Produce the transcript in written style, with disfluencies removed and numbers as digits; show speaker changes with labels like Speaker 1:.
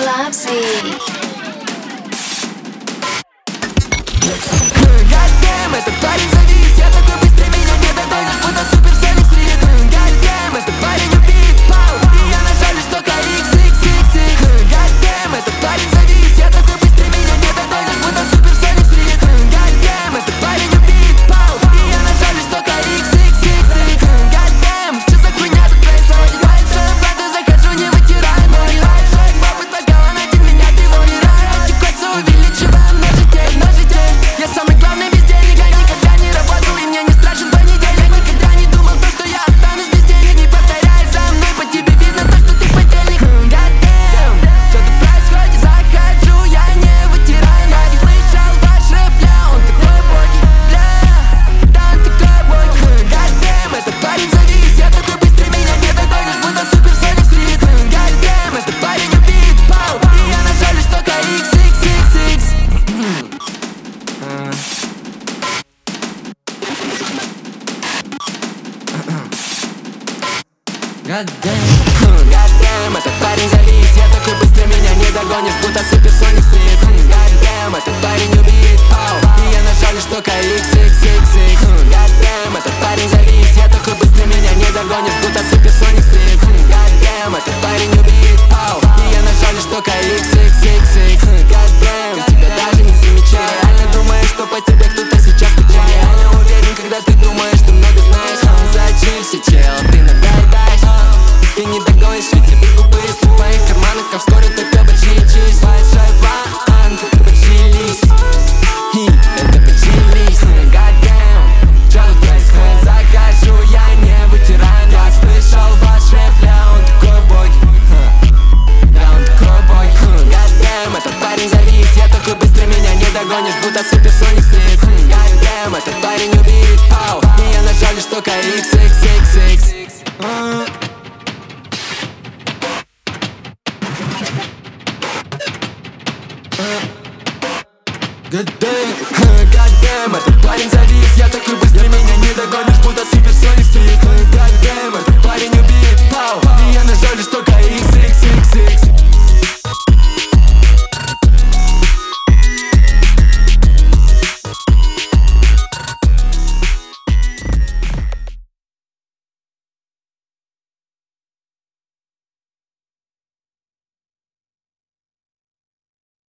Speaker 1: Clubzy.
Speaker 2: Goddamn, этот парень завис, я такой быстрее меня не догонишь, будто суперсоник стрит. Goddamn, этот парень убит, пау, и я нажал лишь только XXXX. Goddamn, этот парень завис, я такой быстрее меня не догонишь, будто суперсоник стрит. Goddamn, этот парень убит, пау, и я нажал лишь только XXXX. Goddamn, что за хуйня тут происходит? Дальше, правда, захожу, не вытирая ноги. Дальше, попытка кого найти меня, ты умираешь. Текется, увеличивая множитель. Я самый главный везде, никогда не работал, и мне не страшен понедельник. Я никогда не думал то, что я останусь без денег. Не повторяй за мной, по тебе видно то, что ты подельник. Goddamn, что тут происходит? Захожу, я не вытираю ноги. Слышал ваш рэп, бля, он такой боги, бля, да он такой боги. Goddamn, этот парень завис, я такой быстрее меня не догонишь, будто суперсоник стрит. Goddamn, этот парень убит, пау, и я нажал лишь только XXXX. Goddamn, этот парень завис, я такой быстро меня не догонишь, будто суперсоник стрит. Goddamn, этот парень убит, пау, и я нажал лишь только XXXX. Goddamn, этот парень завис, я такой быстро меня не догонишь.